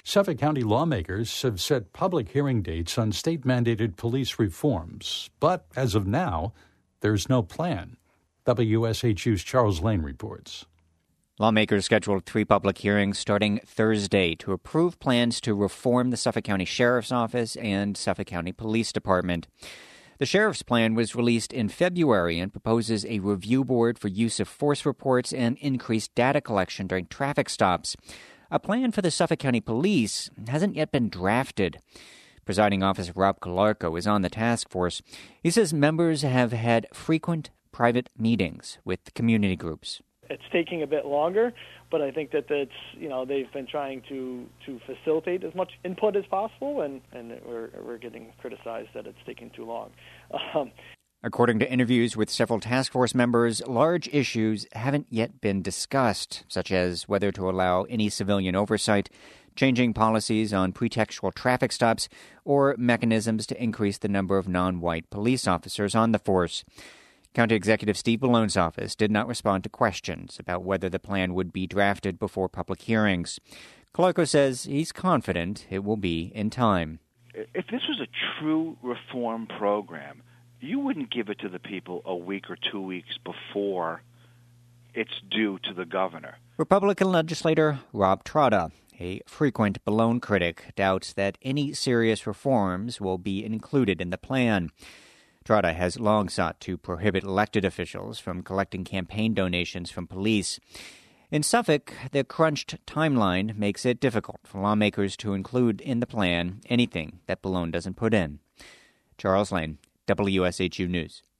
Suffolk County lawmakers have set public hearing dates on state-mandated police reforms. But as of now, there's no plan. WSHU's Charles Lane reports. Lawmakers scheduled 3 public hearings starting Thursday to approve plans to reform the Suffolk County Sheriff's Office and Suffolk County Police Department. The sheriff's plan was released in February and proposes a review board for use of force reports and increased data collection during traffic stops. A plan for the Suffolk County Police hasn't yet been drafted. Presiding Officer Rob Calarco is on the task force. He says members have had frequent private meetings with community groups. It's taking a bit longer, but I think that they've been trying to facilitate as much input as possible, and we're getting criticized that it's taking too long. According to interviews with several task force members, large issues haven't yet been discussed, such as whether to allow any civilian oversight, changing policies on pretextual traffic stops, or mechanisms to increase the number of non-white police officers on the force. County Executive Steve Ballone's office did not respond to questions about whether the plan would be drafted before public hearings. Calarco says he's confident it will be in time. If this was a true reform program, you wouldn't give it to the people a week or 2 weeks before it's due to the governor. Republican legislator Rob Trotta, a frequent Ballone critic, doubts that any serious reforms will be included in the plan. Trotta has long sought to prohibit elected officials from collecting campaign donations from police. In Suffolk, the crunched timeline makes it difficult for lawmakers to include in the plan anything that Ballone doesn't put in. Charles Lane, WSHU News.